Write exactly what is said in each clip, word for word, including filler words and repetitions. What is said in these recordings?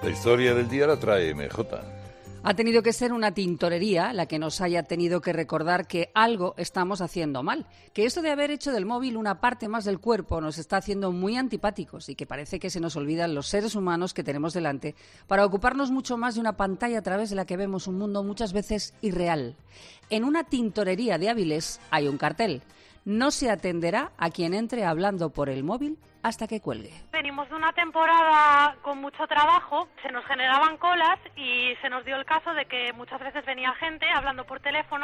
La historia del día la trae M J. Ha tenido que ser una tintorería la que nos haya tenido que recordar que algo estamos haciendo mal, que esto de haber hecho del móvil una parte más del cuerpo nos está haciendo muy antipáticos y que parece que se nos olvidan los seres humanos que tenemos delante para ocuparnos mucho más de una pantalla a través de la que vemos un mundo muchas veces irreal. En una tintorería de Avilés hay un cartel: no se atenderá a quien entre hablando por el móvil hasta que cuelgue. Venimos de una temporada con mucho trabajo, se nos generaban colas y se nos dio el caso de que muchas veces venía gente hablando por teléfono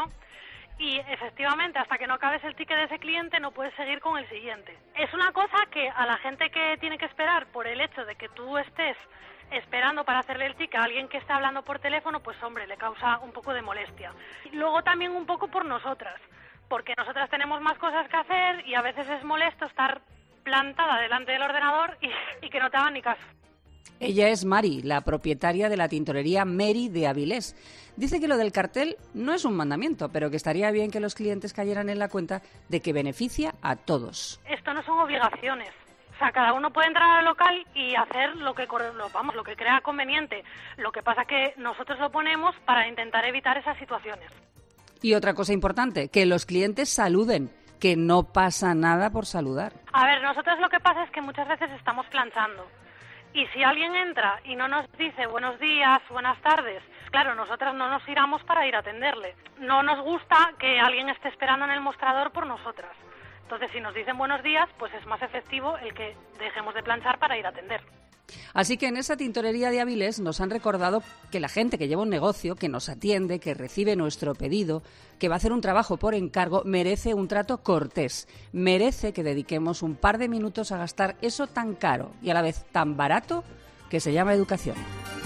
y efectivamente hasta que no acabes el ticket de ese cliente no puedes seguir con el siguiente. Es una cosa que a la gente que tiene que esperar por el hecho de que tú estés esperando para hacerle el ticket a alguien que está hablando por teléfono, pues hombre, le causa un poco de molestia. Y luego también un poco por nosotras, porque nosotras tenemos más cosas que hacer y a veces es molesto estar plantada delante del ordenador y, y que no te hagan ni caso. Ella es Mari, la propietaria de la tintorería Meri de Avilés. Dice que lo del cartel no es un mandamiento, pero que estaría bien que los clientes cayeran en la cuenta de que beneficia a todos. Esto no son obligaciones. O sea, cada uno puede entrar al local y hacer lo que, lo, vamos, lo que crea conveniente. Lo que pasa que nosotros lo ponemos para intentar evitar esas situaciones. Y otra cosa importante, que los clientes saluden, que no pasa nada por saludar. A ver, nosotros lo que pasa es que muchas veces estamos planchando. Y si alguien entra y no nos dice buenos días, buenas tardes, claro, nosotras no nos iramos para ir a atenderle. No nos gusta que alguien esté esperando en el mostrador por nosotras. Entonces, si nos dicen buenos días, pues es más efectivo el que dejemos de planchar para ir a atender. Así que en esa tintorería de Avilés nos han recordado que la gente que lleva un negocio, que nos atiende, que recibe nuestro pedido, que va a hacer un trabajo por encargo, merece un trato cortés. Merece que dediquemos un par de minutos a gastar eso tan caro y a la vez tan barato que se llama educación.